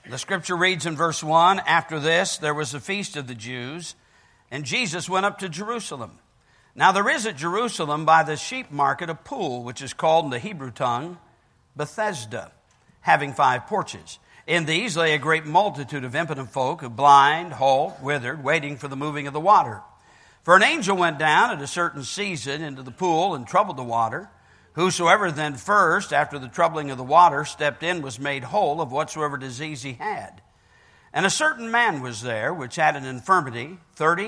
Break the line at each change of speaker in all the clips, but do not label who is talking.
The scripture reads in verse 1, "After this, there was a feast of the Jews, and Jesus went up to Jerusalem. Now there is at Jerusalem by the sheep market a pool, which is called in the Hebrew tongue Bethesda, having 5 porches. In these lay a great multitude of impotent folk, blind, halt, withered, waiting for the moving of the water. For an angel went down at a certain season into the pool and troubled the water. Whosoever then first, after the troubling of the water, stepped in was made whole of whatsoever disease he had. And a certain man was there, which had an infirmity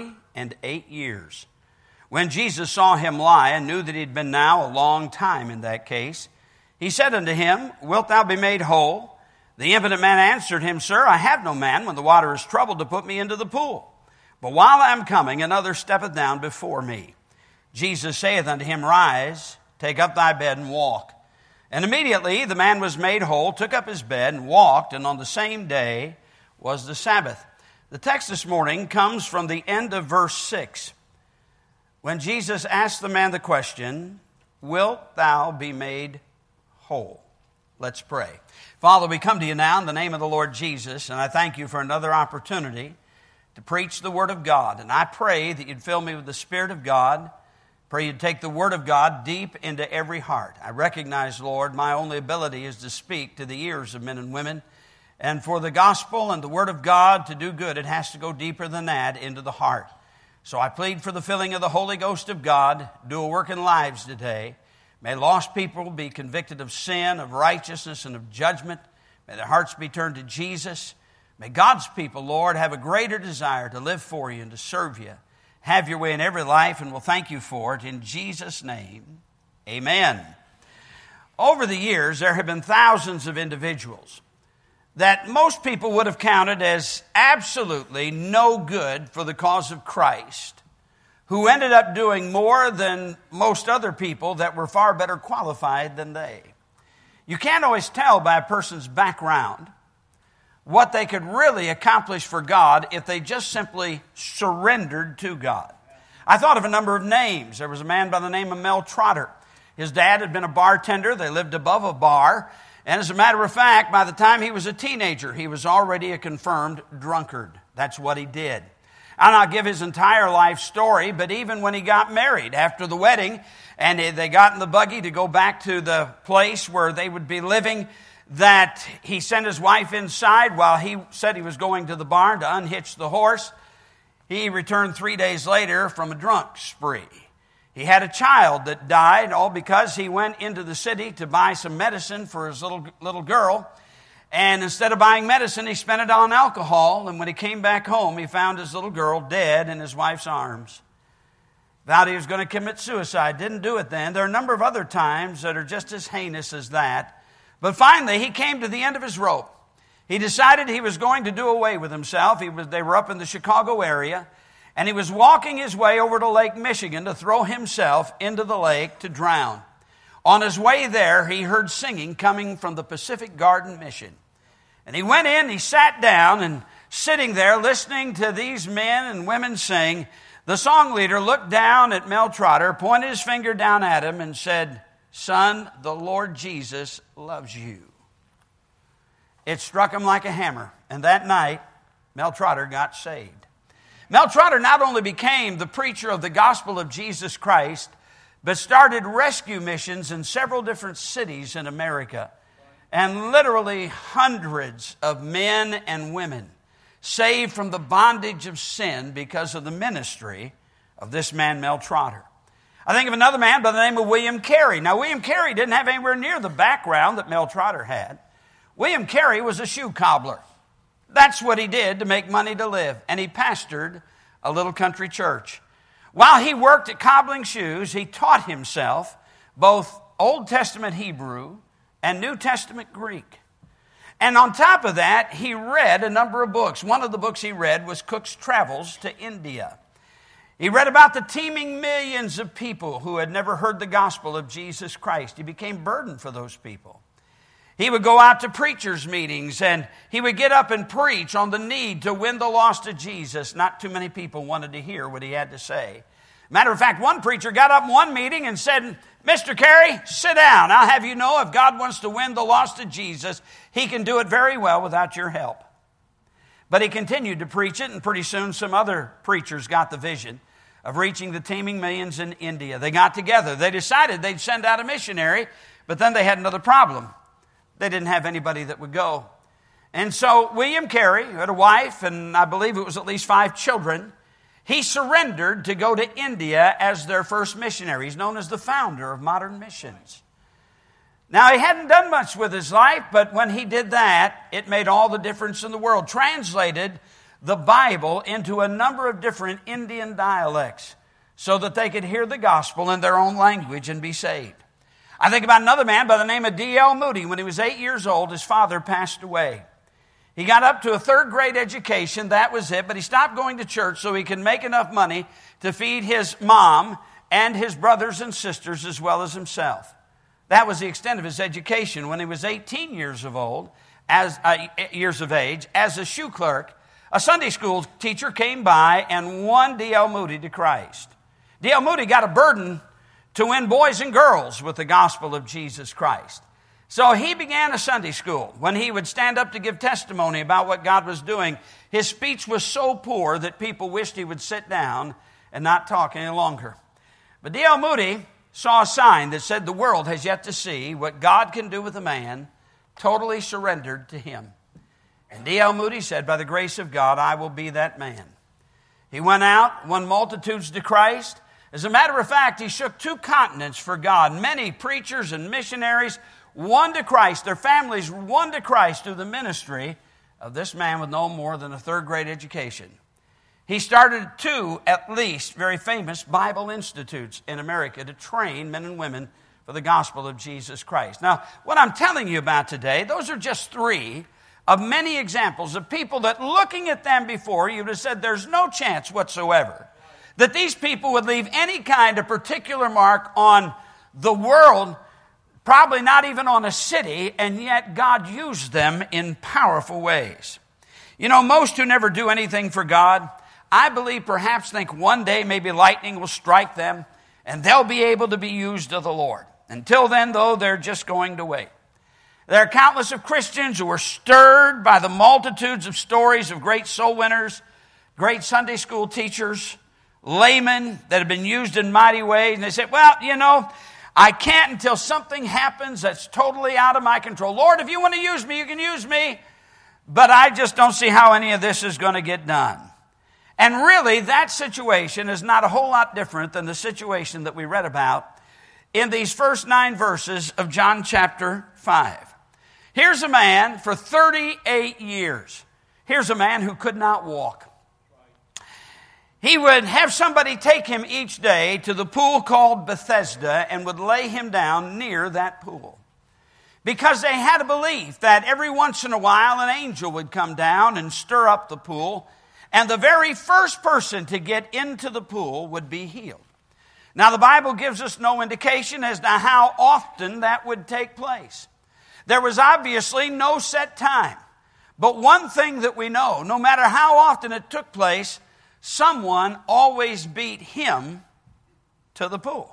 38 years. When Jesus saw him lie, and knew that he had been now a long time in that case, he said unto him, Wilt thou be made whole? The impotent man answered him, Sir, I have no man, when the water is troubled, to put me into the pool. But while I am coming, another steppeth down before me. Jesus saith unto him, Rise, take up thy bed, and walk. And immediately the man was made whole, took up his bed, and walked, and on the same day was the Sabbath." The text this morning comes from the end of verse 6, when Jesus asked the man the question, Wilt thou be made whole? Let's pray. Father, we come to you now in the name of the Lord Jesus, and I thank you for another opportunity to preach the Word of God. And I pray that you'd fill me with the Spirit of God. Pray you'd take the Word of God deep into every heart. I recognize, Lord, my only ability is to speak to the ears of men and women. And for the gospel and the Word of God to do good, it has to go deeper than that into the heart. So I plead for the filling of the Holy Ghost of God. Do a work in lives today. May lost people be convicted of sin, of righteousness, and of judgment. May their hearts be turned to Jesus. May God's people, Lord, have a greater desire to live for you and to serve you. Have your way in every life, and we'll thank you for it. In Jesus' name, amen. Over the years, there have been thousands of individuals that most people would have counted as absolutely no good for the cause of Christ, who ended up doing more than most other people that were far better qualified than they. You can't always tell by a person's background what they could really accomplish for God if they just simply surrendered to God. I thought of a number of names. There was a man by the name of Mel Trotter. His dad had been a bartender. They lived above a bar. And as a matter of fact, by the time he was a teenager, he was already a confirmed drunkard. That's what he did. I'll not give his entire life story, but even when he got married, after the wedding, and they got in the buggy to go back to the place where they would be living, that he sent his wife inside while he said he was going to the barn to unhitch the horse. He returned 3 days later from a drunk spree. He had a child that died, all because he went into the city to buy some medicine for his little girl. And instead of buying medicine, he spent it on alcohol. And when he came back home, he found his little girl dead in his wife's arms. Vowed he was going to commit suicide. Didn't do it then. There are a number of other times that are just as heinous as that. But finally, he came to the end of his rope. He decided he was going to do away with himself. They were up in the Chicago area. And he was walking his way over to Lake Michigan to throw himself into the lake to drown. On his way there, he heard singing coming from the Pacific Garden Mission. And he went in, he sat down, and sitting there listening to these men and women sing, the song leader looked down at Mel Trotter, pointed his finger down at him, and said, Son, the Lord Jesus loves you. It struck him like a hammer. And that night, Mel Trotter got saved. Mel Trotter not only became the preacher of the gospel of Jesus Christ, but started rescue missions in several different cities in America. And literally hundreds of men and women saved from the bondage of sin because of the ministry of this man, Mel Trotter. I think of another man by the name of William Carey. Now, William Carey didn't have anywhere near the background that Mel Trotter had. William Carey was a shoe cobbler. That's what he did to make money to live. And he pastored a little country church. While he worked at cobbling shoes, he taught himself both Old Testament Hebrew and New Testament Greek. And on top of that, he read a number of books. One of the books he read was Cook's Travels to India. He read about the teeming millions of people who had never heard the gospel of Jesus Christ. He became burdened for those people. He would go out to preachers' meetings and he would get up and preach on the need to win the lost to Jesus. Not too many people wanted to hear what he had to say. Matter of fact, one preacher got up in one meeting and said, Mr. Carey, sit down. I'll have you know if God wants to win the lost to Jesus, he can do it very well without your help. But he continued to preach it, and pretty soon some other preachers got the vision of reaching the teeming millions in India. They got together. They decided they'd send out a missionary, but then they had another problem. They didn't have anybody that would go. And so William Carey, who had a wife, and I believe it was at least 5 children, he surrendered to go to India as their first missionary. He's known as the founder of modern missions. Now, he hadn't done much with his life, but when he did that, it made all the difference in the world. Translated the Bible into a number of different Indian dialects so that they could hear the gospel in their own language and be saved. I think about another man by the name of D.L. Moody. When he was 8 years old, his father passed away. He got up to a 3rd grade education, that was it, but he stopped going to church so he could make enough money to feed his mom and his brothers and sisters as well as himself. That was the extent of his education. When he was 18 years of age, as a shoe clerk, a Sunday school teacher came by and won D.L. Moody to Christ. D.L. Moody got a burden to win boys and girls with the gospel of Jesus Christ. So he began a Sunday school. When he would stand up to give testimony about what God was doing, his speech was so poor that people wished he would sit down and not talk any longer. But D.L. Moody saw a sign that said the world has yet to see what God can do with a man totally surrendered to him. And D.L. Moody said, by the grace of God, I will be that man. He went out, won multitudes to Christ. As a matter of fact, he shook 2 continents for God. Many preachers and missionaries won to Christ. Their families won to Christ through the ministry of this man with no more than a 3rd grade education. He started 2, at least, very famous Bible institutes in America to train men and women for the gospel of Jesus Christ. Now, what I'm telling you about today, those are just 3 of many examples of people that looking at them before, you would have said there's no chance whatsoever that these people would leave any kind of particular mark on the world, probably not even on a city, and yet God used them in powerful ways. You know, most who never do anything for God, I believe perhaps think one day maybe lightning will strike them and they'll be able to be used of the Lord. Until then, though, they're just going to wait. There are countless of Christians who are stirred by the multitudes of stories of great soul winners, great Sunday school teachers, laymen that have been used in mighty ways. And they say, well, you know, I can't until something happens that's totally out of my control. Lord, if you want to use me, you can use me. But I just don't see how any of this is going to get done. And really, that situation is not a whole lot different than the situation that we read about in these first 9 verses of John chapter 5. Here's a man for 38 years. Here's a man who could not walk. He would have somebody take him each day to the pool called Bethesda and would lay him down near that pool. Because they had a belief that every once in a while an angel would come down and stir up the pool, and the very first person to get into the pool would be healed. Now, the Bible gives us no indication as to how often that would take place. There was obviously no set time. But one thing that we know, no matter how often it took place, someone always beat him to the pool.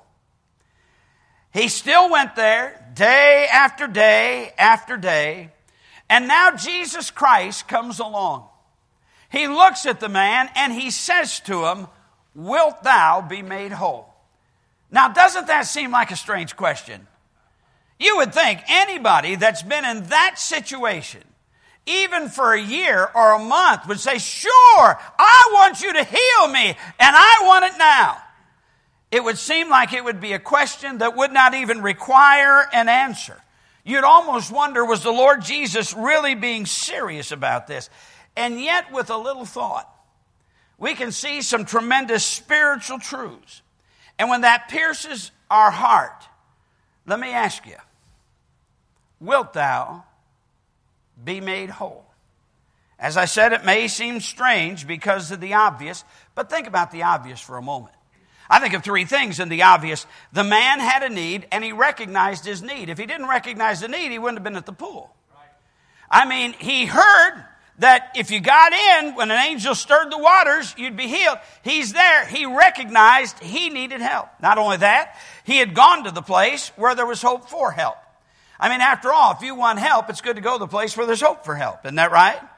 He still went there day after day after day. And now Jesus Christ comes along. He looks at the man and he says to him, wilt thou be made whole? Now, doesn't that seem like a strange question? You would think anybody that's been in that situation, even for a year or a month, would say, sure, I want you to heal me, and I want it now. It would seem like it would be a question that would not even require an answer. You'd almost wonder, was the Lord Jesus really being serious about this? And yet, with a little thought, we can see some tremendous spiritual truths. And when that pierces our heart, let me ask you, wilt thou be made whole? As I said, it may seem strange because of the obvious, but think about the obvious for a moment. I think of 3 things in the obvious. The man had a need, and he recognized his need. If he didn't recognize the need, he wouldn't have been at the pool. I mean, he heard that if you got in, when an angel stirred the waters, you'd be healed. He's there. He recognized he needed help. Not only that, he had gone to the place where there was hope for help. I mean, after all, if you want help, it's good to go to the place where there's hope for help. Isn't that right?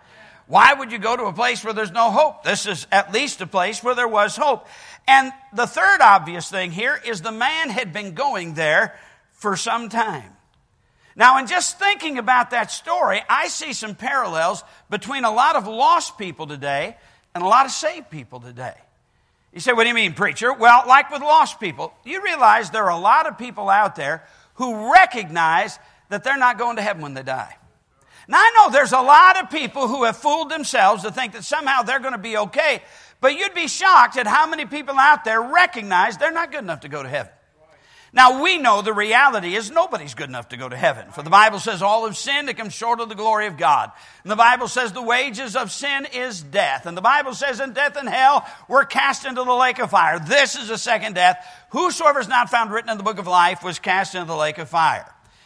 Why would you go to a place where there's no hope? This is at least a place where there was hope. And the third obvious thing here is the man had been going there for some time. Now, in just thinking about that story, I see some parallels between a lot of lost people today and a lot of saved people today. You say, what do you mean, preacher? Well, like with lost people, you realize there are a lot of people out there who recognize that they're not going to heaven when they die. Now, I know there's a lot of people who have fooled themselves to think that somehow they're going to be okay, but you'd be shocked at how many people out there recognize they're not good enough to go to heaven. Now, we know the reality is nobody's good enough to go to heaven. For the Bible says all have sinned and come short of the glory of God. And the Bible says the wages of sin is death. And the Bible says in death and hell were cast into the lake of fire. This is the second death. Whosoever is not found written in the book of life was cast into the lake of fire.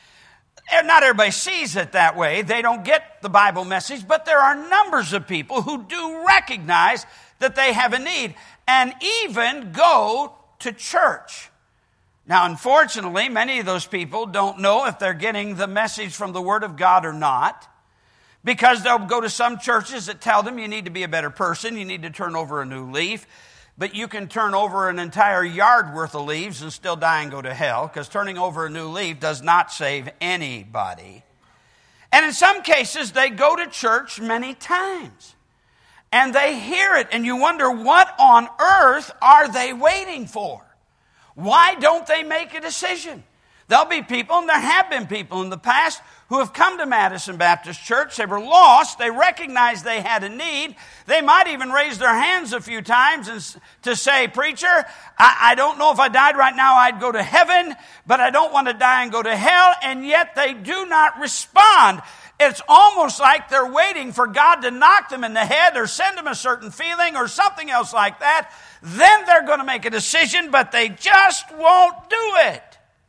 And not everybody sees it that way. They don't get the Bible message. But there are numbers of people who do recognize that they have a need and even go to church. Now, unfortunately, many of those people don't know if they're getting the message from the Word of God or not, because they'll go to some churches that tell them you need to be a better person, you need to turn over a new leaf, but you can turn over an entire yard worth of leaves and still die and go to hell, because turning over a new leaf does not save anybody. And in some cases, they go to church many times, and they hear it, and you wonder, what on earth are they waiting for? Why don't they make a decision? There'll be people, and there have been people in the past who have come to Madison Baptist Church. They were lost. They recognized they had a need. They might even raise their hands a few times to say, preacher, I don't know if I died right now I'd go to heaven, but I don't want to die and go to hell. And yet they do not respond. It's almost like they're waiting for God to knock them in the head or send them a certain feeling or something else like that. Then they're going to make a decision, but they just won't do it.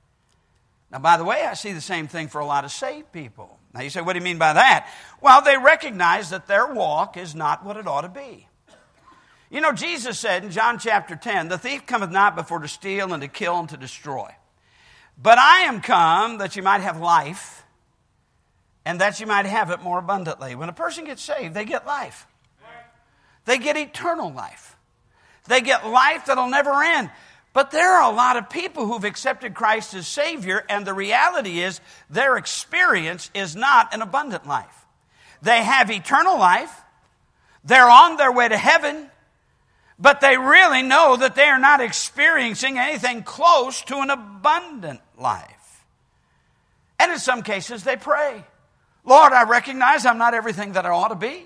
Now, by the way, I see the same thing for a lot of saved people. Now, you say, what do you mean by that? Well, they recognize that their walk is not what it ought to be. You know, Jesus said in John chapter 10, the thief cometh not before to steal and to kill and to destroy. But I am come that you might have life, and that you might have it more abundantly. When a person gets saved, they get life. They get eternal life. They get life that'll never end. But there are a lot of people who've accepted Christ as Savior, and the reality is their experience is not an abundant life. They have eternal life. They're on their way to heaven, but they really know that they are not experiencing anything close to an abundant life. And in some cases, they pray, Lord, I recognize I'm not everything that I ought to be.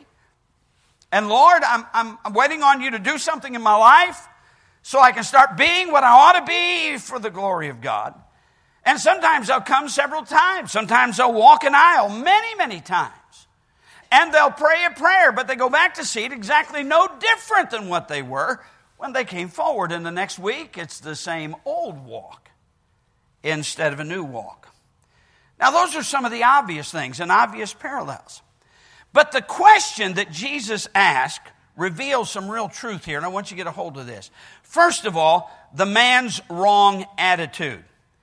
And Lord, I'm waiting on you to do something in my life so I can start being what I ought to be for the glory of God. And sometimes they'll come several times. Sometimes they'll walk an aisle many, many times. And they'll pray a prayer, but they go back to see it exactly no different than what they were when they came forward. And the next week, it's the same old walk instead of a new walk. Now, those are some of the obvious things and obvious parallels. But the question that Jesus asked reveals some real truth here, and I want you to get a hold of this. First of all, the man's wrong attitude.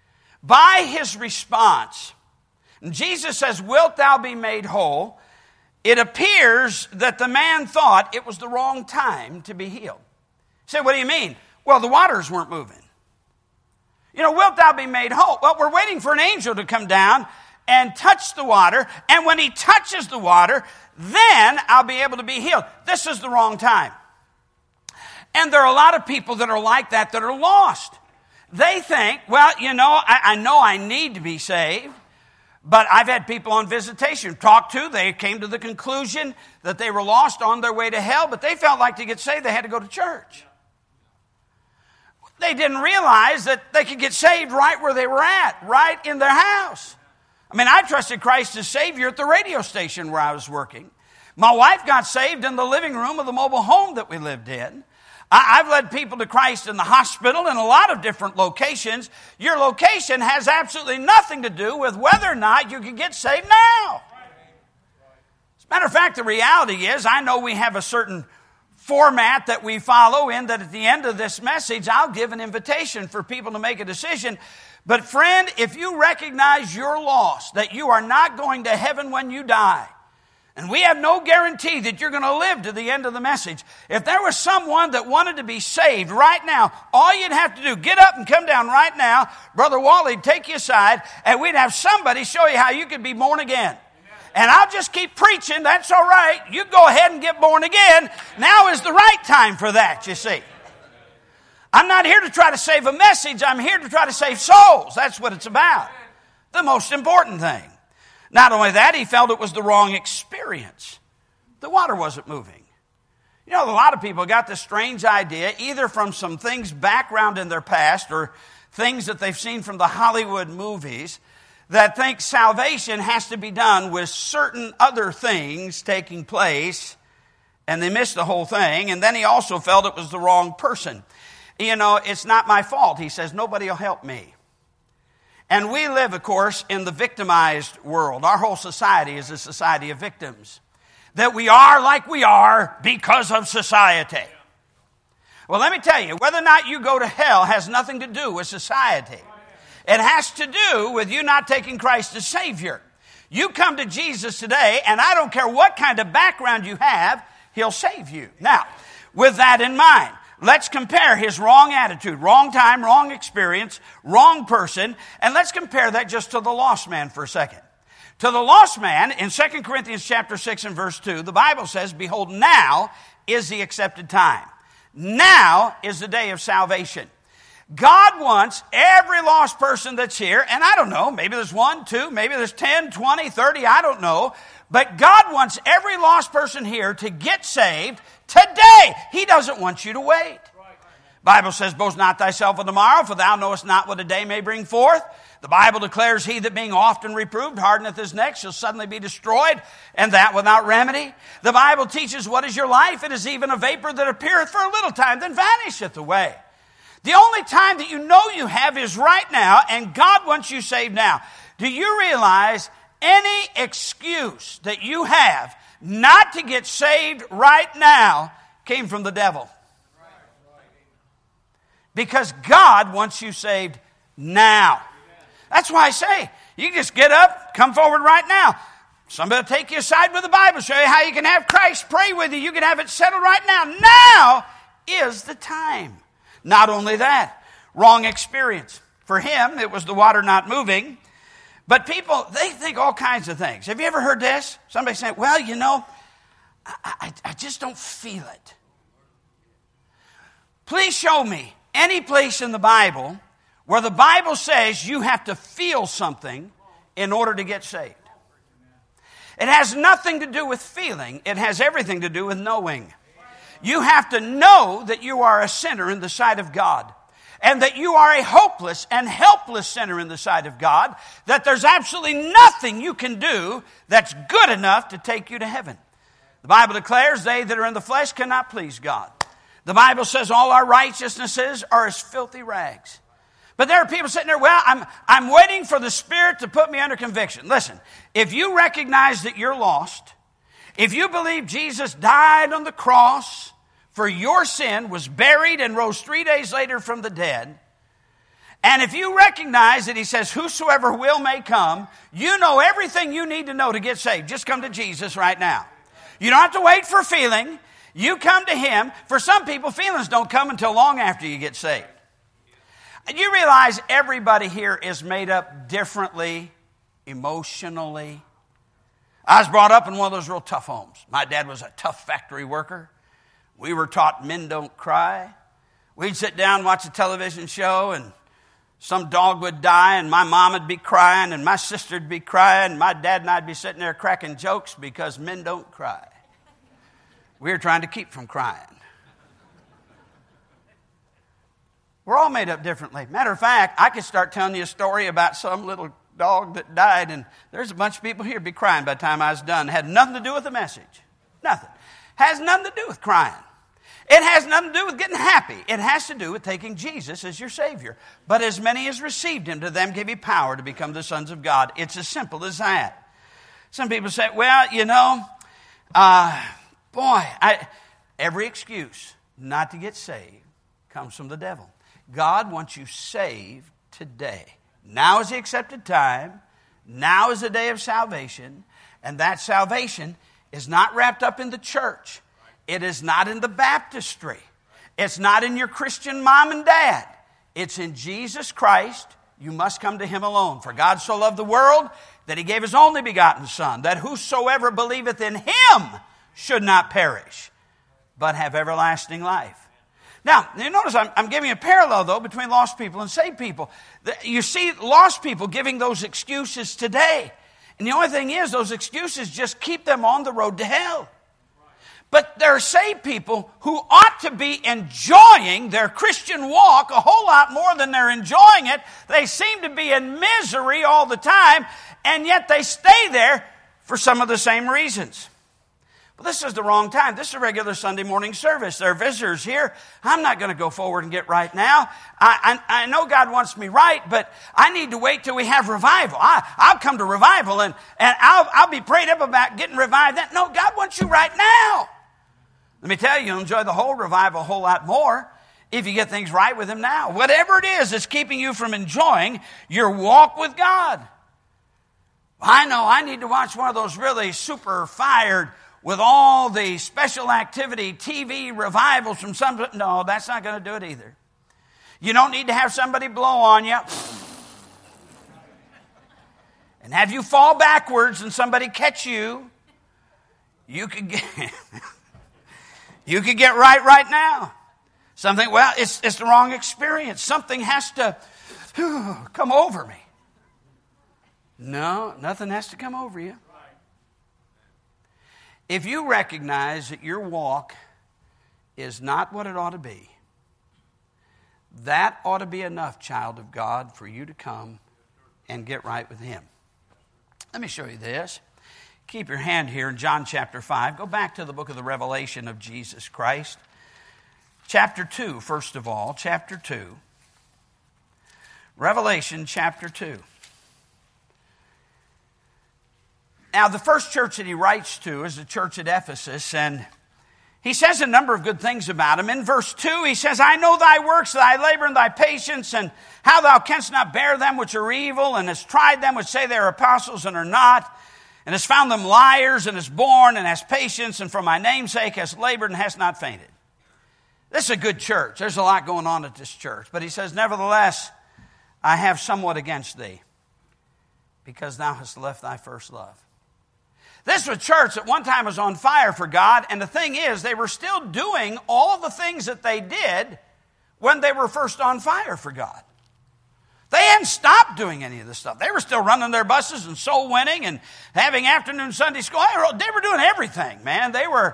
By his response, Jesus says, wilt thou be made whole? It appears that the man thought it was the wrong time to be healed. You say, what do you mean? Well, the waters weren't moving. You know, wilt thou be made whole? Well, we're waiting for an angel to come down and touch the water, and when he touches the water, then I'll be able to be healed. This is the wrong time. And there are a lot of people that are like that are lost. They think, well, you know I need to be saved, but I've had people on visitation talk to. They came to the conclusion that they were lost on their way to hell, but they felt like to get saved, they had to go to church. They didn't realize that they could get saved right where they were at, right in their house. I mean, I trusted Christ as Savior at the radio station where I was working. My wife got saved in the living room of the mobile home that we lived in. I've led people to Christ in the hospital in a lot of different locations. Your location has absolutely nothing to do with whether or not you can get saved now. As a matter of fact, the reality is, I know we have a certain format that we follow in that at the end of this message, I'll give an invitation for people to make a decision. But friend, if you recognize you're lost, that you are not going to heaven when you die, And we have no guarantee that you're going to live to the end of the message. If there was someone that wanted to be saved right now, all you'd have to do, get up and come down right now. Brother Wally'd take you aside, and we'd have somebody show you how you could be born again. And I'll just keep preaching. That's all right. You go ahead and get born again. Now is the right time for that, you see. I'm not here to try to save a message. I'm here to try to save souls. That's what it's about. The most important thing. Not only that, he felt it was the wrong experience. The water wasn't moving. You know, a lot of people got this strange idea, either from some things background in their past or things that they've seen from the Hollywood movies, that think salvation has to be done with certain other things taking place, and they missed the whole thing. And then he also felt it was the wrong person. You know, it's not my fault. He says, nobody will help me. And we live, of course, in the victimized world. Our whole society is a society of victims. That we are like we are because of society. Well, let me tell you, whether or not you go to hell has nothing to do with society. It has to do with you not taking Christ as Savior. You come to Jesus today, and I don't care what kind of background you have, He'll save you. Now, with that in mind, let's compare his wrong attitude, wrong time, wrong experience, wrong person, and let's compare that just to the lost man for a second. To the lost man, in 2 Corinthians chapter 6 and verse 2, the Bible says, behold, now is the accepted time. Now is the day of salvation. God wants every lost person that's here, and I don't know, maybe there's 1, 2, maybe there's 10, 20, 30, I don't know, but God wants every lost person here to get saved today. He doesn't want you to wait. Bible says, boast not thyself of tomorrow, for thou knowest not what a day may bring forth. The Bible declares, he that being often reproved hardeneth his neck shall suddenly be destroyed, and that without remedy. The Bible teaches, what is your life? It is even a vapor that appeareth for a little time, then vanisheth away. The only time that you know you have is right now, and God wants you saved now. Do you realize any excuse that you have not to get saved right now came from the devil? Because God wants you saved now. That's why I say, you can just get up, come forward right now. Somebody will take you aside with the Bible, show you how you can have Christ pray with you. You can have it settled right now. Now is the time. Not only that, wrong experience. For him, it was the water not moving. But people, they think all kinds of things. Have you ever heard this? Somebody saying, well, you know, I just don't feel it. Please show me any place in the Bible where the Bible says you have to feel something in order to get saved. It has nothing to do with feeling. It has everything to do with knowing. You have to know that you are a sinner in the sight of God, and that you are a hopeless and helpless sinner in the sight of God, that there's absolutely nothing you can do that's good enough to take you to heaven. The Bible declares they that are in the flesh cannot please God. The Bible says all our righteousnesses are as filthy rags. But there are people sitting there, well, I'm waiting for the Spirit to put me under conviction. Listen, if you recognize that you're lost, if you believe Jesus died on the cross for your sin, was buried, and rose 3 days later from the dead, and if you recognize that he says, whosoever will may come, you know everything you need to know to get saved. Just come to Jesus right now. You don't have to wait for feeling. You come to him. For some people, feelings don't come until long after you get saved. And you realize everybody here is made up differently, emotionally. I was brought up in one of those real tough homes. My dad was a tough factory worker. We were taught men don't cry. We'd sit down and watch a television show, and some dog would die, and my mom would be crying, and my sister would be crying, and my dad and I'd be sitting there cracking jokes because men don't cry. We were trying to keep from crying. We're all made up differently. Matter of fact, I could start telling you a story about some little dog that died, and there's a bunch of people here be crying by the time I was done. It had nothing to do with the message. Nothing. Has nothing to do with crying. It has nothing to do with getting happy. It has to do with taking Jesus as your Savior. But as many as received him, to them gave he power to become the sons of God. It's as simple as that. Some people say, well, you know, every excuse not to get saved comes from the devil. God wants you saved today. Now is the accepted time. Now is the day of salvation. And that salvation is not wrapped up in the church. It is not in the baptistry. It's not in your Christian mom and dad. It's in Jesus Christ. You must come to him alone. For God so loved the world that he gave his only begotten Son, that whosoever believeth in him should not perish, but have everlasting life. Now, you notice I'm giving a parallel, though, between lost people and saved people. You see lost people giving those excuses today. And the only thing is, those excuses just keep them on the road to hell. But there are saved people who ought to be enjoying their Christian walk a whole lot more than they're enjoying it. They seem to be in misery all the time, and yet they stay there for some of the same reasons. But this is the wrong time. This is a regular Sunday morning service. There are visitors here. I'm not going to go forward and get right now. I know God wants me right, but I need to wait till we have revival. I'll come to revival, and I'll be prayed up about getting revived. No, God wants you right now. Let me tell you, you'll enjoy the whole revival a whole lot more if you get things right with him now. Whatever it is that's keeping you from enjoying your walk with God. I know I need to watch one of those really super fired with all the special activity TV revivals from some. No, that's not going to do it either. You don't need to have somebody blow on you and have you fall backwards and somebody catch you. You could get you could get right now. Something, well, it's the wrong experience. Something has to come over me. No, nothing has to come over you. If you recognize that your walk is not what it ought to be, that ought to be enough, child of God, for you to come and get right with him. Let me show you this. Keep your hand here in John chapter 5. Go back to the book of the Revelation of Jesus Christ. Chapter 2, first of all, chapter 2. Revelation chapter 2. Now, the first church that he writes to is the church at Ephesus, and he says a number of good things about him. In verse 2, he says, I know thy works, thy labor, and thy patience, and how thou canst not bear them which are evil, and hast tried them which say they are apostles and are not, and hast found them liars, and hast borne, and hast patience, and for my name's sake hast labored, and hast not fainted. This is a good church. There's a lot going on at this church. But he says, nevertheless, I have somewhat against thee, because thou hast left thy first love. This was a church that one time was on fire for God, and the thing is, they were still doing all the things that they did when they were first on fire for God. They hadn't stopped doing any of this stuff. They were still running their buses and soul winning and having afternoon Sunday school. They were doing everything, man.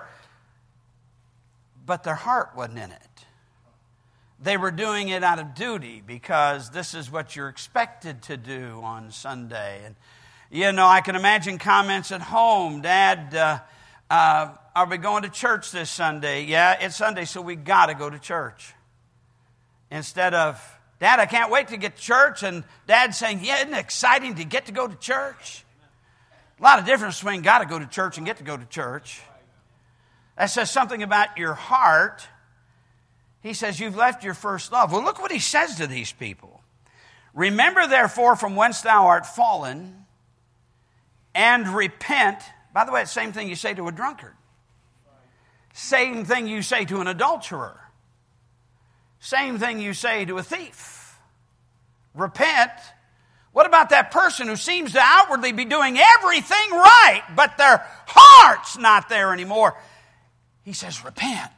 But their heart wasn't in it. They were doing it out of duty because this is what you're expected to do on Sunday. And you know, I can imagine comments at home. Dad, are we going to church this Sunday? Yeah, it's Sunday, so we got to go to church. Instead of, Dad, I can't wait to get to church. And Dad saying, yeah, isn't it exciting to get to go to church? A lot of difference between got to go to church and get to go to church. That says something about your heart. He says, you've left your first love. Well, look what he says to these people. Remember, therefore, from whence thou art fallen, and repent. By the way, it's the same thing you say to a drunkard. Same thing you say to an adulterer. Same thing you say to a thief. Repent. What about that person who seems to outwardly be doing everything right, but their heart's not there anymore? He says, repent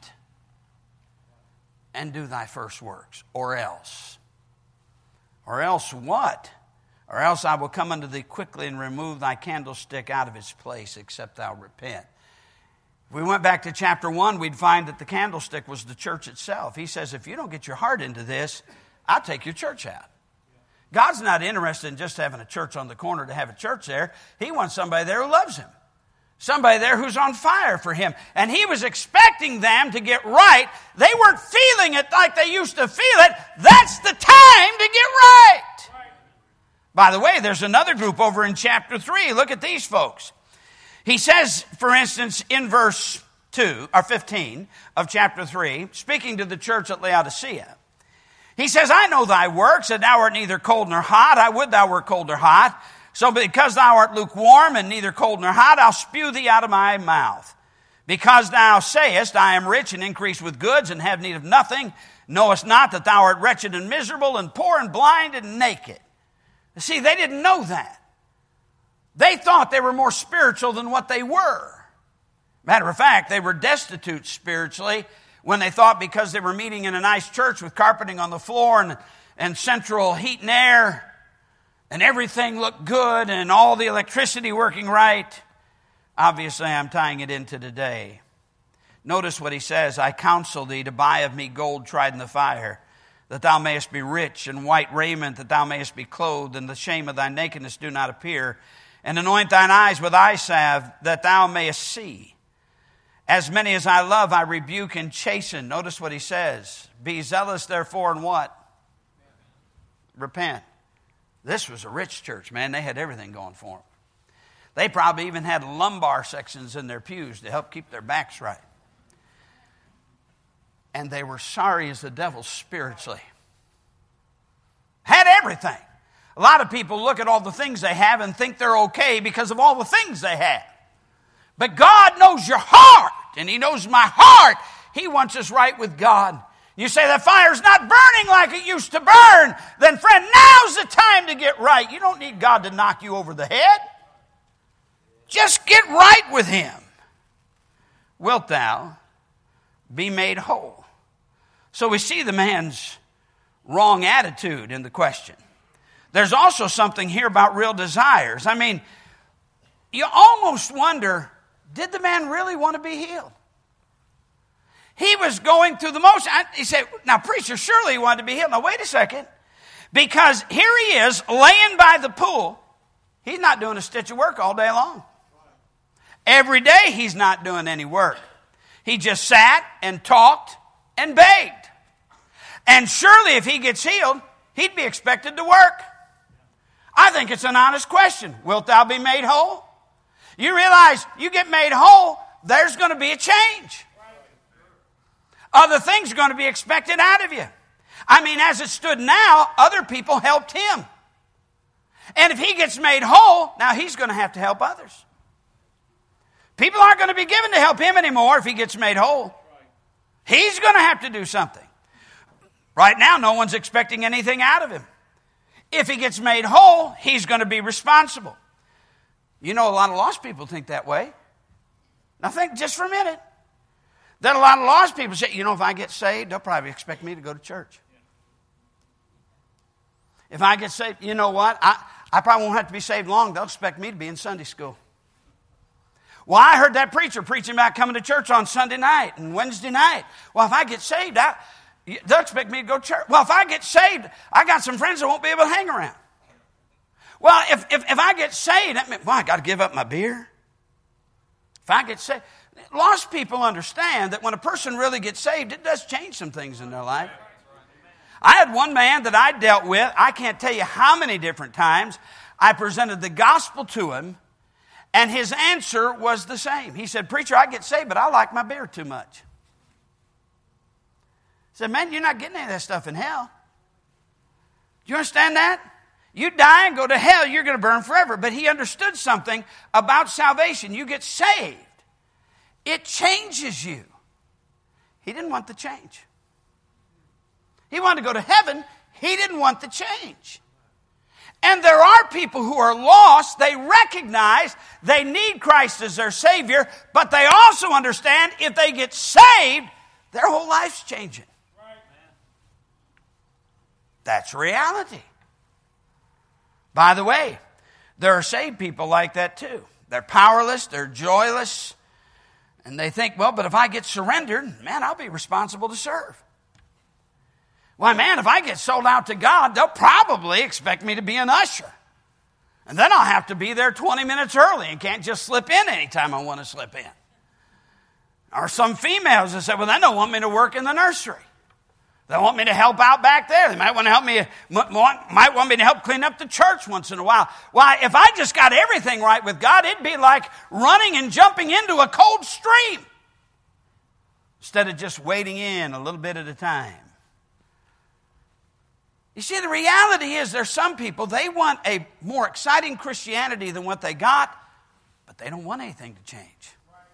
and do thy first works, or else. Or else what? Or else I will come unto thee quickly and remove thy candlestick out of its place, except thou repent. If we went back to chapter 1, we'd find that the candlestick was the church itself. He says, if you don't get your heart into this, I'll take your church out. God's not interested in just having a church on the corner to have a church there. He wants somebody there who loves him. Somebody there who's on fire for him. And he was expecting them to get right. They weren't feeling it like they used to feel it. That's the time to get right. By the way, there's another group over in chapter 3. Look at these folks. He says, for instance, in verse 2 or 15 of chapter 3, speaking to the church at Laodicea, he says, I know thy works, that thou art neither cold nor hot. I would thou wert cold or hot. So because thou art lukewarm and neither cold nor hot, I'll spew thee out of my mouth. Because thou sayest, I am rich and increase with goods and have need of nothing, knowest not that thou art wretched and miserable and poor and blind and naked. See, they didn't know that. They thought they were more spiritual than what they were. Matter of fact, they were destitute spiritually when they thought because they were meeting in a nice church with carpeting on the floor and central heat and air, and everything looked good and all the electricity working right. Obviously, I'm tying it into today. Notice what he says, I counsel thee to buy of me gold tried in the fire, that thou mayest be rich, and white raiment, that thou mayest be clothed, and the shame of thy nakedness do not appear. And anoint thine eyes with eye salve, that thou mayest see. As many as I love, I rebuke and chasten. Notice what he says. Be zealous, therefore, and what? Repent. This was a rich church, man. They had everything going for them. They probably even had lumbar sections in their pews to help keep their backs right. And they were sorry as the devil spiritually. Had everything. A lot of people look at all the things they have and think they're okay because of all the things they have. But God knows your heart, and He knows my heart. He wants us right with God. You say that fire's not burning like it used to burn. Then friend, now's the time to get right. You don't need God to knock you over the head. Just get right with Him. Wilt thou be made whole? So we see the man's wrong attitude in the question. There's also something here about real desires. I mean, you almost wonder, did the man really want to be healed? He was going through the motion. He said, now preacher, surely he wanted to be healed. Now wait a second. Because here he is laying by the pool. He's not doing a stitch of work all day long. Every day he's not doing any work. He just sat and talked and begged. And surely if he gets healed, he'd be expected to work. I think it's an honest question. Wilt thou be made whole? You realize you get made whole, there's going to be a change. Other things are going to be expected out of you. I mean, as it stood now, other people helped him. And if he gets made whole, now he's going to have to help others. People aren't going to be given to help him anymore if he gets made whole. He's going to have to do something. Right now, no one's expecting anything out of him. If he gets made whole, he's going to be responsible. You know, a lot of lost people think that way. Now think just for a minute. That a lot of lost people say, you know, if I get saved, they'll probably expect me to go to church. If I get saved, you know what? I probably won't have to be saved long. They'll expect me to be in Sunday school. Well, I heard that preacher preaching about coming to church on Sunday night and Wednesday night. Well, if I get saved, they'll expect me to go to church. Well, if I get saved, I got some friends that won't be able to hang around. Well, if I get saved, that means, well, I got to give up my beer. If I get saved, lost people understand that when a person really gets saved, it does change some things in their life. I had one man that I dealt with, I can't tell you how many different times I presented the gospel to him, and his answer was the same. He said, preacher, I get saved, but I like my beer too much. I said, man, you're not getting any of that stuff in hell. Do you understand that? You die and go to hell, you're going to burn forever. But he understood something about salvation. You get saved. It changes you. He didn't want the change. He wanted to go to heaven. He didn't want the change. And there are people who are lost. They recognize they need Christ as their Savior, but they also understand if they get saved, their whole life's changing. That's reality. By the way, there are saved people like that too. They're powerless, they're joyless, and they think, well, but if I get surrendered, man, I'll be responsible to serve. Why, man, if I get sold out to God, they'll probably expect me to be an usher. And then I'll have to be there 20 minutes early and can't just slip in anytime I want to slip in. Or some females that say, well, they don't want me to work in the nursery. They want me to help out back there. They might want me to help clean up the church once in a while. Why, if I just got everything right with God, it'd be like running and jumping into a cold stream instead of just wading in a little bit at a time. You see, the reality is there's some people, they want a more exciting Christianity than what they got, but they don't want anything to change.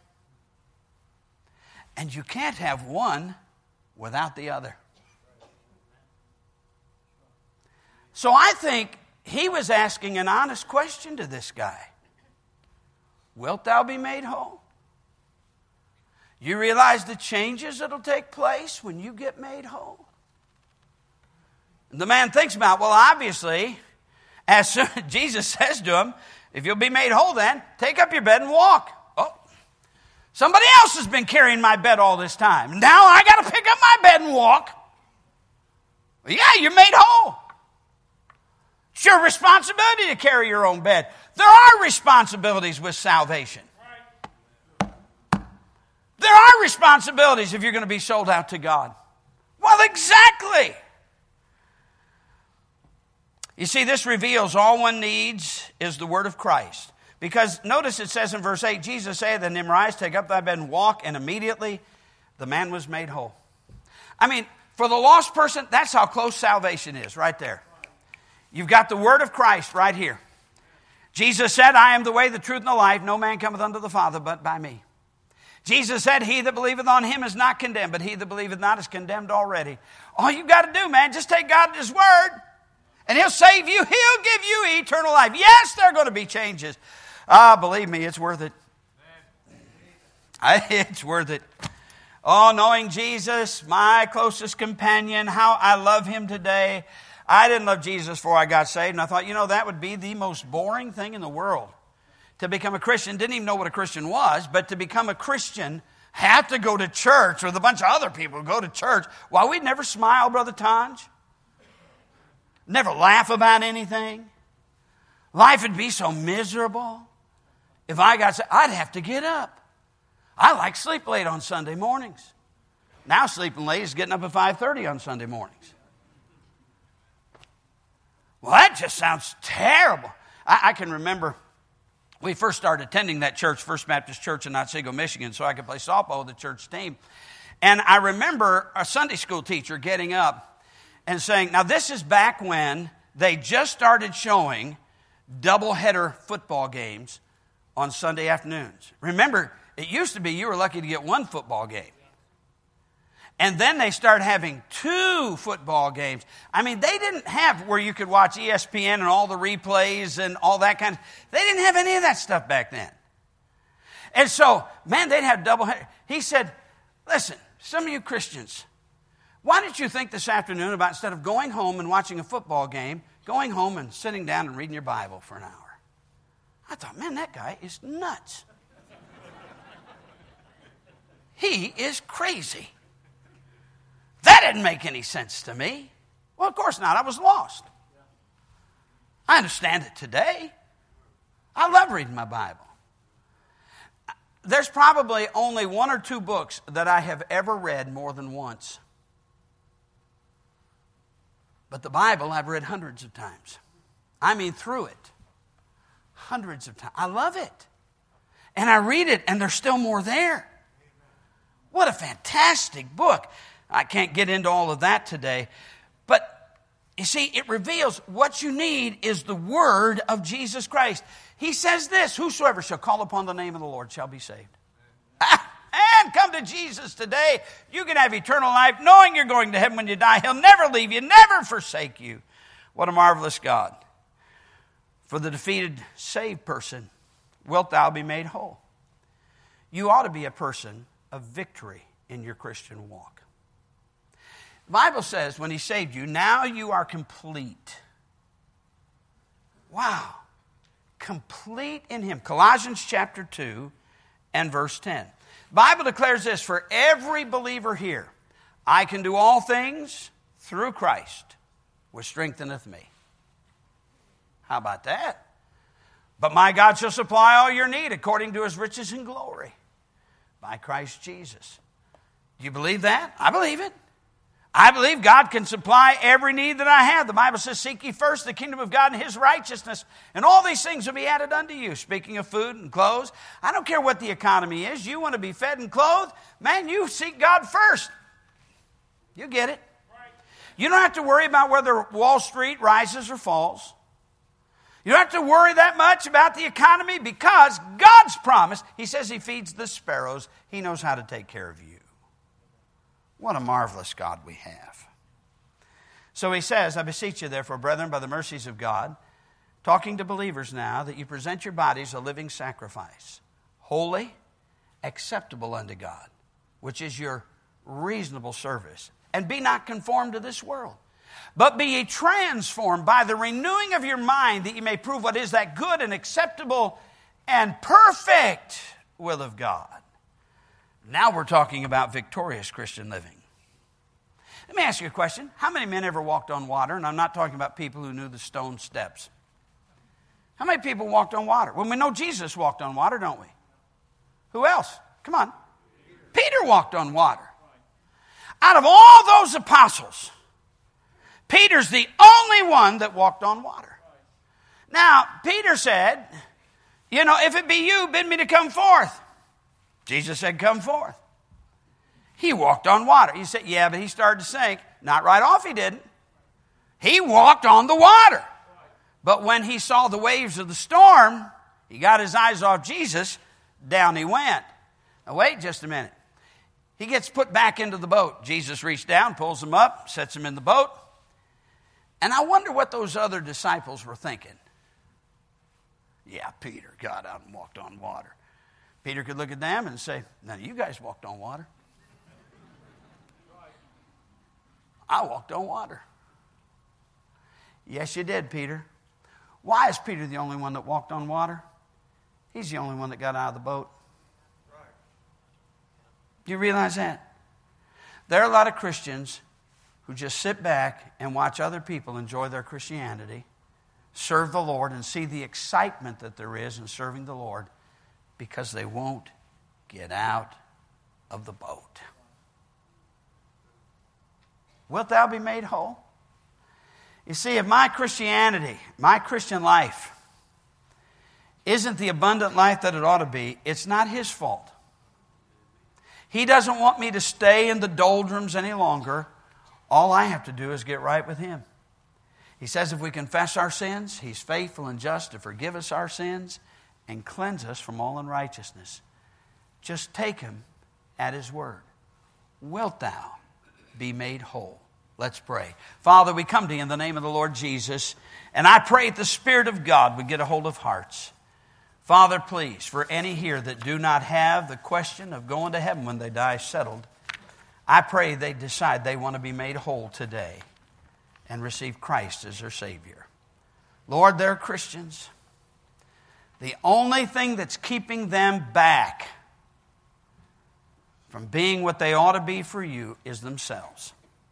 And you can't have one without the other. So I think he was asking an honest question to this guy. Wilt thou be made whole? You realize the changes that'll take place when you get made whole? And the man thinks about, well, obviously, as soon as Jesus says to him, if you'll be made whole then, take up your bed and walk. Oh, somebody else has been carrying my bed all this time. Now I got to pick up my bed and walk. Well, yeah, you're made whole. It's your responsibility to carry your own bed. There are responsibilities with salvation. There are responsibilities if you're going to be sold out to God. Well, exactly. You see, this reveals all one needs is the word of Christ. Because notice it says in verse 8, Jesus said to him, rise, take up thy bed and walk, and immediately the man was made whole. I mean, for the lost person, that's how close salvation is, right there. You've got the word of Christ right here. Jesus said, I am the way, the truth, and the life. No man cometh unto the Father but by me. Jesus said, he that believeth on him is not condemned, but he that believeth not is condemned already. All you've got to do, man, just take God at his word, and he'll save you. He'll give you eternal life. Yes, there are going to be changes. Believe me, it's worth it. It's worth it. Oh, knowing Jesus, my closest companion, how I love him today. I didn't love Jesus before I got saved, and I thought, that would be the most boring thing in the world. To become a Christian, didn't even know what a Christian was, but to become a Christian, have to go to church with a bunch of other people, go to church. Well, we'd never smile, Brother Tonge. Never laugh about anything. Life would be so miserable. If I got saved, I'd have to get up. I like sleep late on Sunday mornings. Now sleeping late is getting up at 5:30 on Sunday mornings. Well, that just sounds terrible. I can remember we first started attending that church, First Baptist Church in Otsego, Michigan, so I could play softball with the church team. And I remember a Sunday school teacher getting up and saying, now this is back when they just started showing doubleheader football games on Sunday afternoons. Remember, it used to be you were lucky to get one football game. And then they started having 2 football games. I mean, they didn't have where you could watch ESPN and all the replays and all that kind of... They didn't have any of that stuff back then. And so, man, they'd have double... He said, listen, some of you Christians, why don't you think this afternoon about instead of going home and watching a football game, going home and sitting down and reading your Bible for an hour? I thought, man, that guy is nuts. He is crazy. That didn't make any sense to me. Well, of course not. I was lost. I understand it today. I love reading my Bible. There's probably only 1 or 2 books that I have ever read more than once. But the Bible I've read hundreds of times. I mean, through it. Hundreds of times. I love it. And I read it, and there's still more there. What a fantastic book. I can't get into all of that today. But, you see, it reveals what you need is the word of Jesus Christ. He says this, whosoever shall call upon the name of the Lord shall be saved. And come to Jesus today. You can have eternal life knowing you're going to heaven when you die. He'll never leave you, never forsake you. What a marvelous God. For the defeated, saved person, wilt thou be made whole? You ought to be a person of victory in your Christian walk. The Bible says when he saved you, now you are complete. Wow. Complete in him. Colossians chapter 2 and verse 10. The Bible declares this, for every believer here, I can do all things through Christ, which strengtheneth me. How about that? But my God shall supply all your need according to his riches and glory by Christ Jesus. Do you believe that? I believe it. I believe God can supply every need that I have. The Bible says, seek ye first the kingdom of God and his righteousness, and all these things will be added unto you. Speaking of food and clothes, I don't care what the economy is. You want to be fed and clothed? Man, you seek God first. You get it. You don't have to worry about whether Wall Street rises or falls. You don't have to worry that much about the economy because God's promise, He says He feeds the sparrows. He knows how to take care of you. What a marvelous God we have. So He says, I beseech you therefore, brethren, by the mercies of God, talking to believers now, that you present your bodies a living sacrifice, holy, acceptable unto God, which is your reasonable service. And be not conformed to this world, but be ye transformed by the renewing of your mind, that ye may prove what is that good and acceptable and perfect will of God. Now we're talking about victorious Christian living. Let me ask you a question. How many men ever walked on water? And I'm not talking about people who knew the stone steps. How many people walked on water? Well, we know Jesus walked on water, don't we? Who else? Come on. Peter walked on water. Out of all those apostles, Peter's the only one that walked on water. Now, Peter said, if it be you, bid me to come forth. Jesus said, come forth. He walked on water. You said, yeah, but he started to sink. Not right off, he didn't. He walked on the water. But when he saw the waves of the storm, he got his eyes off Jesus, down he went. Now wait just a minute. He gets put back into the boat. Jesus reached down, pulls him up, sets him in the boat. And I wonder what those other disciples were thinking. Yeah, Peter got out and walked on water. Peter could look at them and say, none of you guys walked on water. I walked on water. Yes, you did, Peter. Why is Peter the only one that walked on water? He's the only one that got out of the boat. Do you realize that? There are a lot of Christians who just sit back and watch other people enjoy their Christianity, serve the Lord, and see the excitement that there is in serving the Lord because they won't get out of the boat. Wilt thou be made whole? You see, if my Christianity, my Christian life, isn't the abundant life that it ought to be, it's not His fault. He doesn't want me to stay in the doldrums any longer. All I have to do is get right with Him. He says if we confess our sins, He's faithful and just to forgive us our sins and cleanse us from all unrighteousness. Just take Him at His word. Wilt thou be made whole? Let's pray. Father, we come to you in the name of the Lord Jesus, and I pray the Spirit of God would get a hold of hearts. Father, please, for any here that do not have the question of going to heaven when they die settled, I pray they decide they want to be made whole today and receive Christ as their Savior. Lord, they're Christians. The only thing that's keeping them back from being what they ought to be for you is themselves.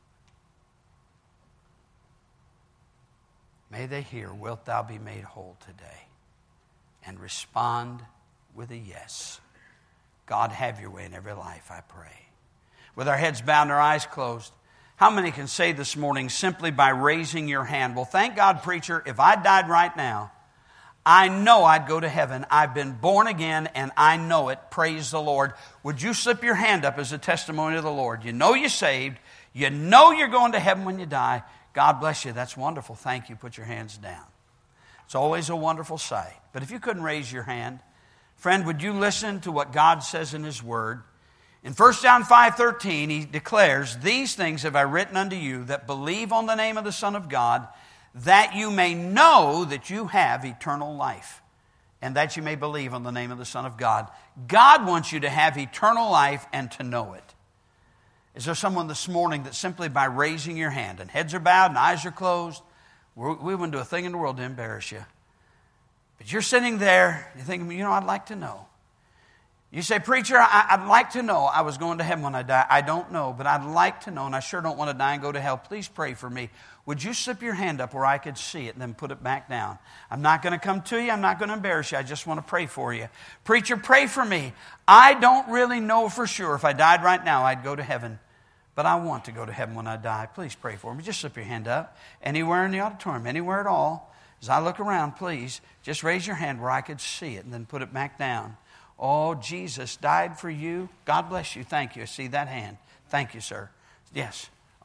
May they hear, wilt thou be made whole today? And respond with a yes. God, have your way in every life, I pray. With our heads bowed and our eyes closed, how many can say this morning simply by raising your hand, well, thank God, preacher, if I died right now, I know I'd go to heaven. I've been born again and I know it. Praise the Lord. Would you slip your hand up as a testimony of the Lord? You know you're saved. You know you're going to heaven when you die. God bless you. That's wonderful. Thank you. Put your hands down. It's always a wonderful sight. But if you couldn't raise your hand, friend, would you listen to what God says in His Word? In 1 John 5:13, He declares, these things have I written unto you that believe on the name of the Son of God, that you may know that you have eternal life, and that you may believe on the name of the Son of God. God wants you to have eternal life and to know it. Is there someone this morning that simply by raising your hand, and heads are bowed and eyes are closed, we wouldn't do a thing in the world to embarrass you. But you're sitting there, you're thinking, I'd like to know. You say, preacher, I'd like to know I was going to heaven when I die. I don't know, but I'd like to know, and I sure don't want to die and go to hell. Please pray for me. Would you slip your hand up where I could see it and then put it back down? I'm not going to come to you. I'm not going to embarrass you. I just want to pray for you. Preacher, pray for me. I don't really know for sure if I died right now I'd go to heaven. But I want to go to heaven when I die. Please pray for me. Just slip your hand up. Anywhere in the auditorium, anywhere at all. As I look around, please, just raise your hand where I could see it and then put it back down. Oh, Jesus died for you. God bless you. Thank you. I see that hand. Thank you, sir. Yes.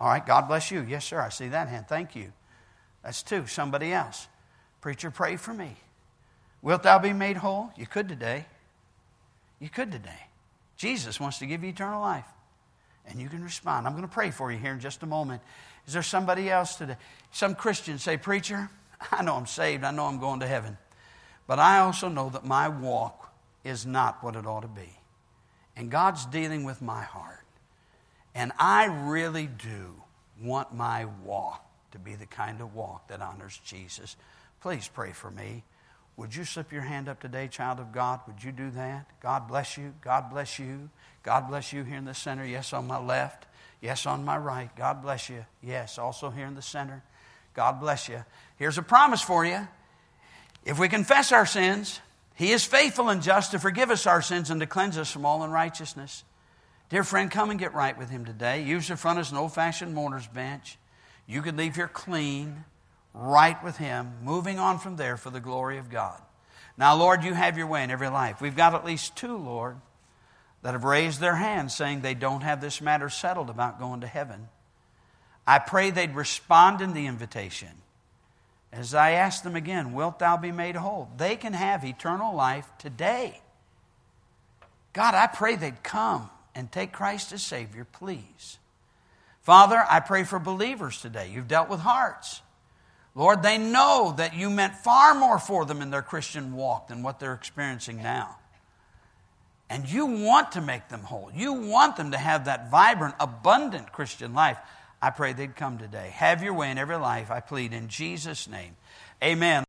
All right, God bless you. Yes, sir, I see that hand. Thank you. That's two. Somebody else. Preacher, pray for me. Wilt thou be made whole? You could today. You could today. Jesus wants to give you eternal life. And you can respond. I'm going to pray for you here in just a moment. Is there somebody else today? Some Christians say, preacher, I know I'm saved. I know I'm going to heaven. But I also know that my walk is not what it ought to be. And God's dealing with my heart. And I really do want my walk to be the kind of walk that honors Jesus. Please pray for me. Would you slip your hand up today, child of God? Would you do that? God bless you. God bless you. God bless you here in the center. Yes, on my left. Yes, on my right. God bless you. Yes, also here in the center. God bless you. Here's a promise for you. If we confess our sins, He is faithful and just to forgive us our sins and to cleanse us from all unrighteousness. Dear friend, come and get right with Him today. Use the front as an old-fashioned mourner's bench. You can leave here clean, right with Him, moving on from there for the glory of God. Now, Lord, you have your way in every life. We've got at least two, Lord, that have raised their hands saying they don't have this matter settled about going to heaven. I pray they'd respond in the invitation. As I ask them again, wilt thou be made whole? They can have eternal life today. God, I pray they'd come and take Christ as Savior, please. Father, I pray for believers today. You've dealt with hearts. Lord, they know that you meant far more for them in their Christian walk than what they're experiencing now. And you want to make them whole. You want them to have that vibrant, abundant Christian life. I pray they'd come today. Have your way in every life, I plead in Jesus' name. Amen.